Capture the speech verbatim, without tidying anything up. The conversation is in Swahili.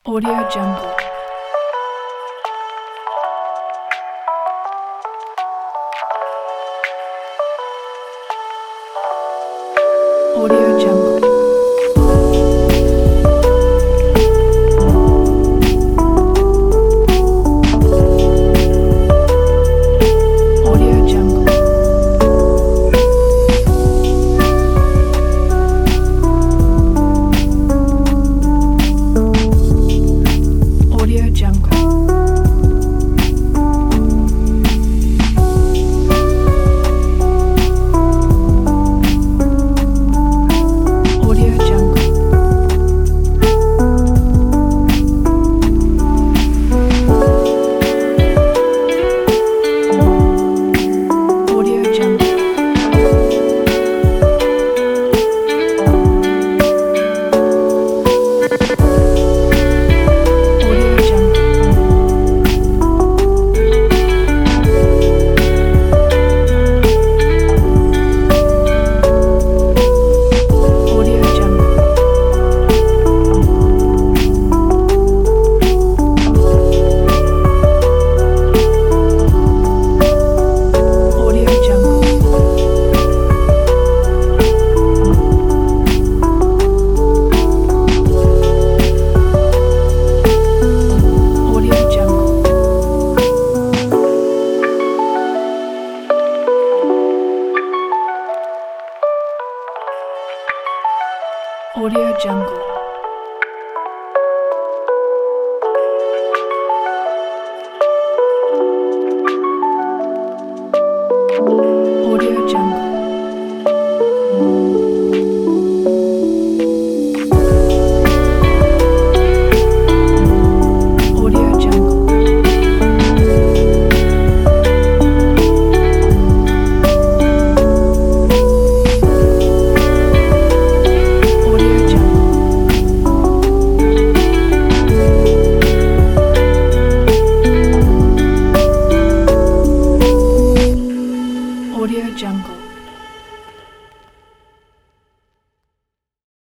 Audio Jungle. Audio Jungle. Audio Jungle. Audio Jungle. Audio Jungle. Audio Jungle. Audio Jungle. Audio Jungle. Audio Jungle. Audio Jungle. Audio Jungle. Audio Jungle. Audio Jungle. Audio Jungle. Audio Jungle.